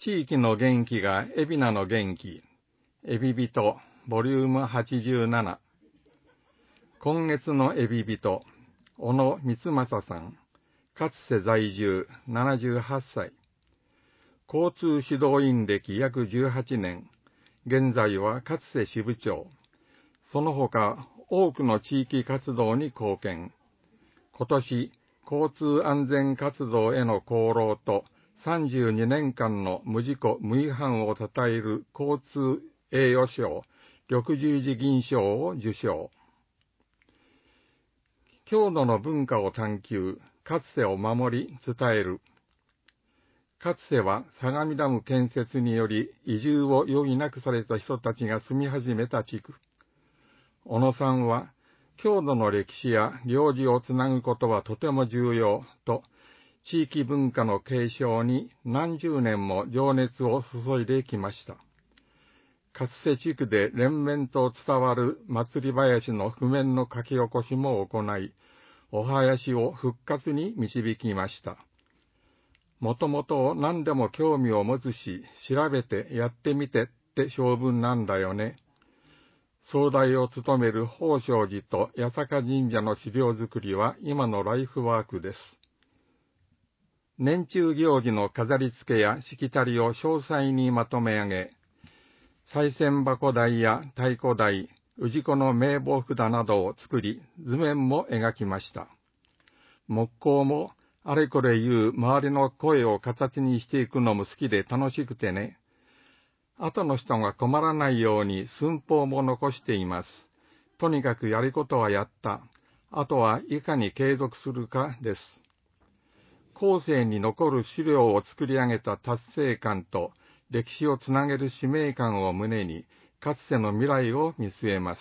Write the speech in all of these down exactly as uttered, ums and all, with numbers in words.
地域の元気が海老名の元気、エビビト、ボリュームはちじゅうなな。今月のエビビト、小野光正さん、かつて在住ななじゅうはっさい。交通指導員歴約じゅうはちねん、現在はかつて支部長。その他、多くの地域活動に貢献。今年、交通安全活動への功労と、さんじゅうにねんかんの無事故無違反を称える交通栄誉賞、緑十字銀賞を受賞。郷土の文化を探求、かつてを守り伝える。かつては相模ダム建設により移住を余儀なくされた人たちが住み始めた地区。小野さんは、郷土の歴史や行事をつなぐことはとても重要と、地域文化の継承に何十年も情熱を注いできました。かつて地区で連綿と伝わる祭り囃子の譜面の書き起こしも行い、お囃子を復活に導きました。もともと何でも興味を持つし、調べてやってみてって性分なんだよね。総代を務める宝生寺と八坂神社の資料作りは今のライフワークです。年中行事の飾り付けやしきたりを詳細にまとめ上げ、賽銭箱台や太鼓台、氏子の名簿札などを作り、図面も描きました。木工もあれこれ言う周りの声を形にしていくのも好きで楽しくてね。後の人が困らないように寸法も残しています。とにかくやることはやった。あとはいかに継続するかです。後世に残る資料を作り上げた達成感と歴史をつなげる使命感を胸に、かつての未来を見据えます。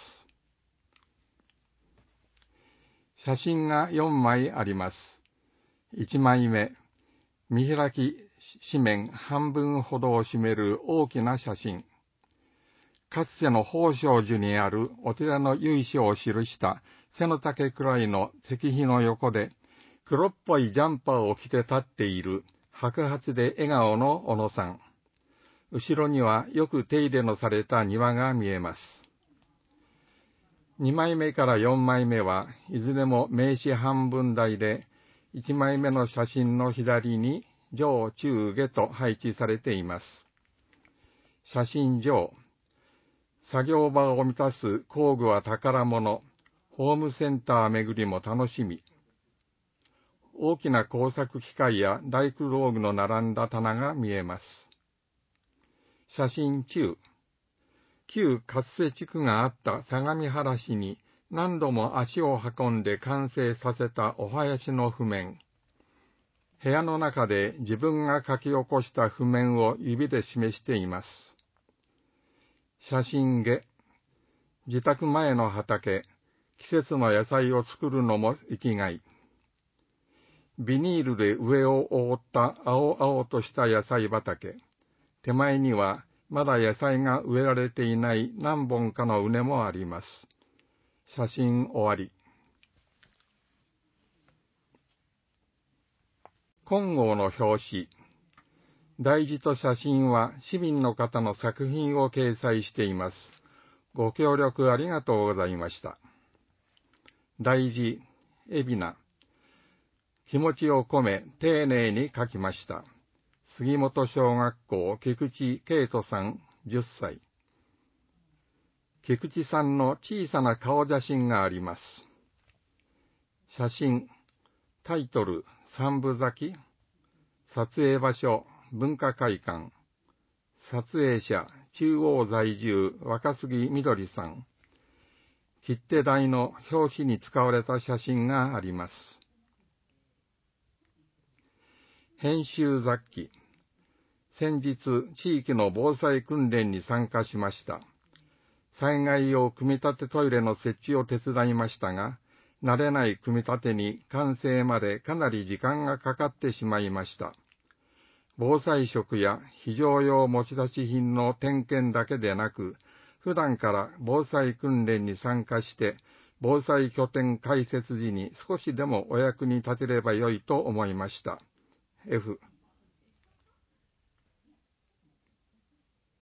写真がよんまいあります。いちまいめ、見開き紙面半分ほどを占める大きな写真。かつての宝生寺にあるお寺の由緒を記した背の丈くらいの石碑の横で、黒っぽいジャンパーを着て立っている白髪で笑顔の小野さん。後ろにはよく手入れのされた庭が見えます。にまいめからよんまいめはいずれも名刺半分大で、いちまいめの写真の左に上中下と配置されています。写真上、作業場を満たす工具は宝物、ホームセンター巡りも楽しみ。大きな工作機械や大工道具の並んだ棚が見えます。写真中、旧勝瀬地区があった相模原市に何度も足を運んで完成させたお囃子の譜面。部屋の中で自分が書き起こした譜面を指で示しています。写真下、自宅前の畑、季節の野菜を作るのも生きがい。ビニールで上を覆った青々とした野菜畑。手前にはまだ野菜が植えられていない何本かの畝もあります。写真終わり。金剛の表紙。題字と写真は市民の方の作品を掲載しています。ご協力ありがとうございました。題字、海老名。気持ちを込め丁寧に書きました。杉本小学校菊池圭人さんじゅっさい。菊池さんの小さな顔写真があります。写真、タイトル、三部咲き。撮影場所、文化会館。撮影者、中央在住、若杉みどりさん。切手台の表紙に使われた写真があります。編集雑記。先日、地域の防災訓練に参加しました。災害用組み立てトイレの設置を手伝いましたが、慣れない組み立てに完成までかなり時間がかかってしまいました。防災食や非常用持ち出し品の点検だけでなく、普段から防災訓練に参加して、防災拠点開設時に少しでもお役に立てればよいと思いました。F